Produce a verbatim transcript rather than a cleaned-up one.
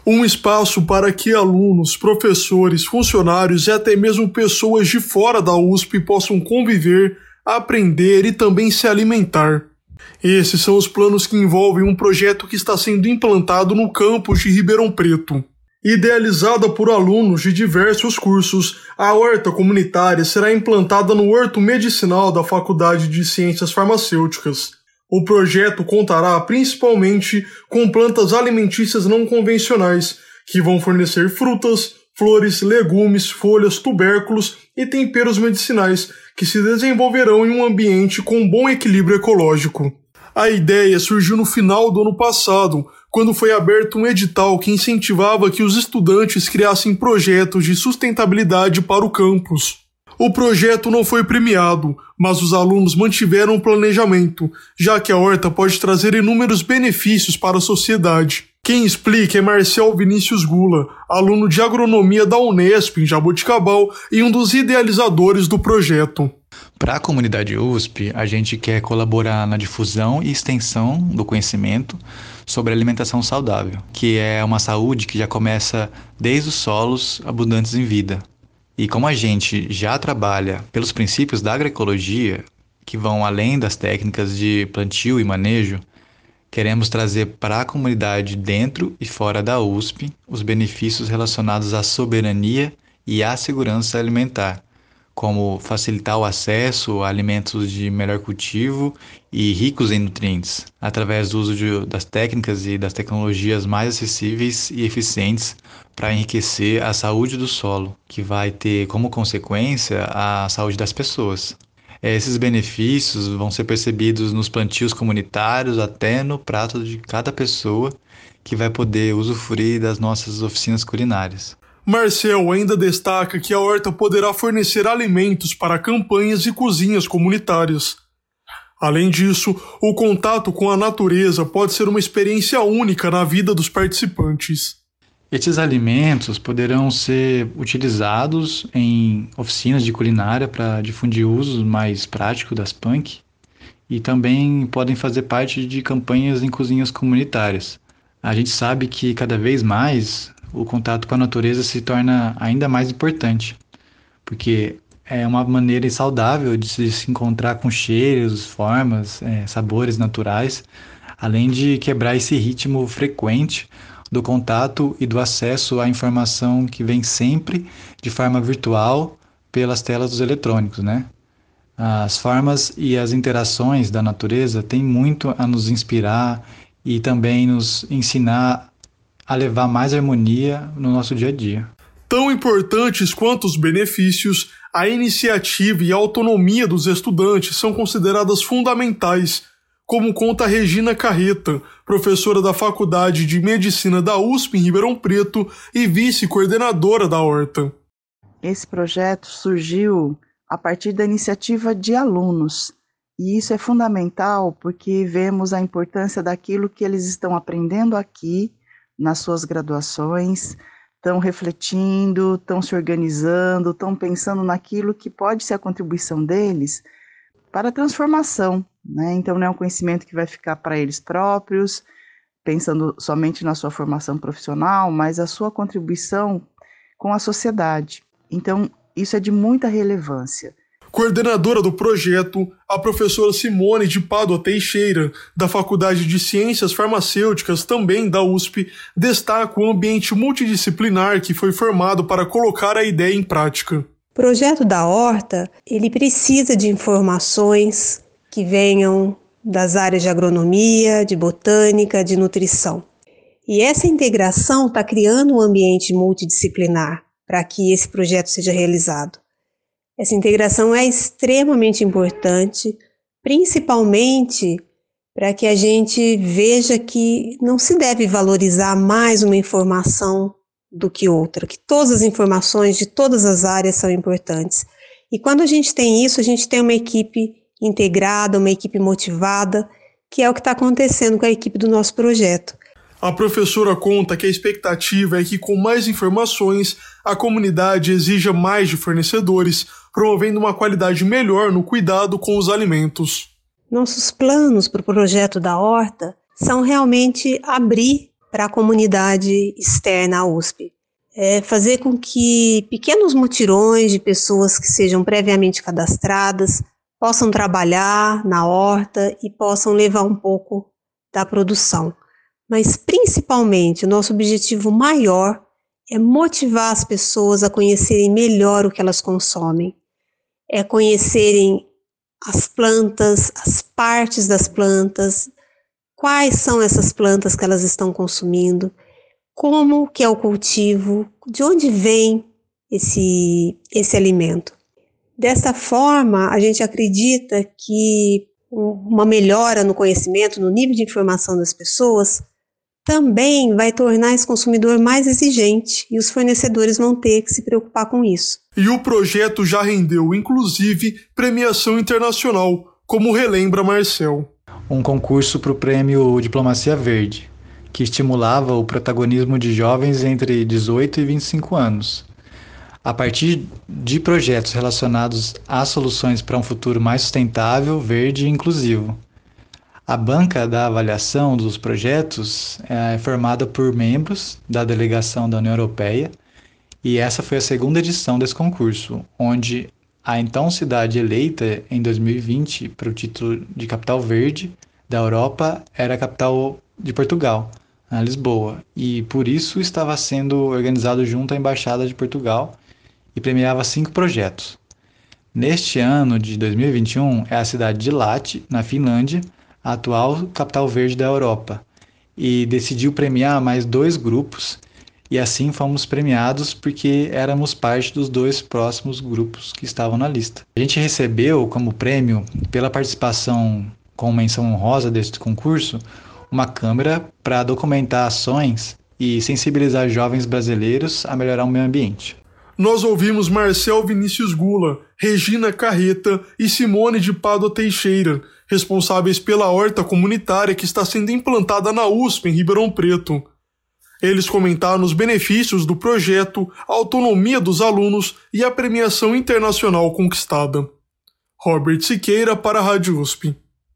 Um espaço para que alunos, professores, funcionários e até mesmo pessoas de fora da U S P possam conviver, aprender e também se alimentar. Esses são os planos que envolvem um projeto que está sendo implantado no campus de Ribeirão Preto. Idealizada por alunos de diversos cursos, a horta comunitária será implantada no Horto Medicinal da Faculdade de Ciências Farmacêuticas. O projeto contará principalmente com plantas alimentícias não convencionais, que vão fornecer frutas, flores, legumes, folhas, tubérculos e temperos medicinais, que se desenvolverão em um ambiente com bom equilíbrio ecológico. A ideia surgiu no final do ano passado, quando foi aberto um edital que incentivava que os estudantes criassem projetos de sustentabilidade para o campus. O projeto não foi premiado, mas os alunos mantiveram o planejamento, já que a horta pode trazer inúmeros benefícios para a sociedade. Quem explica é Marcel Vinícius Gula, aluno de agronomia da Unesp em Jaboticabal e um dos idealizadores do projeto. Para a comunidade U S P, a gente quer colaborar na difusão e extensão do conhecimento sobre alimentação saudável, que é uma saúde que já começa desde os solos abundantes em vida. E como a gente já trabalha pelos princípios da agroecologia, que vão além das técnicas de plantio e manejo, queremos trazer para a comunidade dentro e fora da U S P os benefícios relacionados à soberania e à segurança alimentar, como facilitar o acesso a alimentos de melhor cultivo e ricos em nutrientes, através do uso de, das técnicas e das tecnologias mais acessíveis e eficientes para enriquecer a saúde do solo, que vai ter como consequência a saúde das pessoas. Esses benefícios vão ser percebidos nos plantios comunitários até no prato de cada pessoa que vai poder usufruir das nossas oficinas culinárias. Marcel ainda destaca que a horta poderá fornecer alimentos para campanhas e cozinhas comunitárias. Além disso, o contato com a natureza pode ser uma experiência única na vida dos participantes. Esses alimentos poderão ser utilizados em oficinas de culinária para difundir usos mais práticos das P A N C e também podem fazer parte de campanhas em cozinhas comunitárias. A gente sabe que cada vez mais o contato com a natureza se torna ainda mais importante, porque é uma maneira saudável de se encontrar com cheiros, formas, é, sabores naturais, além de quebrar esse ritmo frequente do contato e do acesso à informação que vem sempre de forma virtual pelas telas dos eletrônicos, né? As formas e as interações da natureza têm muito a nos inspirar e também nos ensinar a levar mais harmonia no nosso dia a dia. Tão importantes quanto os benefícios, a iniciativa e a autonomia dos estudantes são consideradas fundamentais, como conta Regina Carreta, professora da Faculdade de Medicina da U S P em Ribeirão Preto e vice-coordenadora da horta. Esse projeto surgiu a partir da iniciativa de alunos, e isso é fundamental porque vemos a importância daquilo que eles estão aprendendo aqui nas suas graduações, estão refletindo, estão se organizando, estão pensando naquilo que pode ser a contribuição deles para a transformação, né? Então não é um conhecimento que vai ficar para eles próprios, pensando somente na sua formação profissional, mas a sua contribuição com a sociedade. Então isso é de muita relevância. Coordenadora do projeto, a professora Simone de Pádua Teixeira, da Faculdade de Ciências Farmacêuticas, também da U S P, destaca o ambiente multidisciplinar que foi formado para colocar a ideia em prática. O projeto da horta, ele precisa de informações que venham das áreas de agronomia, de botânica, de nutrição. E essa integração está criando um ambiente multidisciplinar para que esse projeto seja realizado. Essa integração é extremamente importante, principalmente para que a gente veja que não se deve valorizar mais uma informação do que outra, que todas as informações de todas as áreas são importantes. E quando a gente tem isso, a gente tem uma equipe integrada, uma equipe motivada, que é o que está acontecendo com a equipe do nosso projeto. A professora conta que a expectativa é que, com mais informações, a comunidade exija mais de fornecedores, promovendo uma qualidade melhor no cuidado com os alimentos. Nossos planos para o projeto da horta são realmente abrir para a comunidade externa à U S P. É fazer com que pequenos mutirões de pessoas que sejam previamente cadastradas possam trabalhar na horta e possam levar um pouco da produção. Mas, principalmente, o nosso objetivo maior é motivar as pessoas a conhecerem melhor o que elas consomem, é conhecerem as plantas, as partes das plantas, quais são essas plantas que elas estão consumindo, como que é o cultivo, de onde vem esse, esse alimento. Dessa forma, a gente acredita que uma melhora no conhecimento, no nível de informação das pessoas, também vai tornar esse consumidor mais exigente e os fornecedores vão ter que se preocupar com isso. E o projeto já rendeu, inclusive, premiação internacional, como relembra Marcel. Um concurso para o prêmio Diplomacia Verde, que estimulava o protagonismo de jovens entre dezoito e vinte e cinco anos. A partir de projetos relacionados a soluções para um futuro mais sustentável, verde e inclusivo. A banca da avaliação dos projetos é formada por membros da delegação da União Europeia e essa foi a segunda edição desse concurso, onde a então cidade eleita em dois mil e vinte para o título de capital verde da Europa era a capital de Portugal, a Lisboa, e por isso estava sendo organizado junto à Embaixada de Portugal e premiava cinco projetos. Neste ano de dois mil e vinte e um é a cidade de Lahti, na Finlândia, a atual capital verde da Europa, e decidiu premiar mais dois grupos, e assim fomos premiados porque éramos parte dos dois próximos grupos que estavam na lista. A gente recebeu como prêmio, pela participação com menção honrosa deste concurso, uma câmera para documentar ações e sensibilizar jovens brasileiros a melhorar o meio ambiente. Nós ouvimos Marcel Vinícius Gula, Regina Carreta e Simone de Pádua Teixeira, responsáveis pela horta comunitária que está sendo implantada na U S P em Ribeirão Preto. Eles comentaram os benefícios do projeto, a autonomia dos alunos e a premiação internacional conquistada. Robert Siqueira para a Rádio U S P.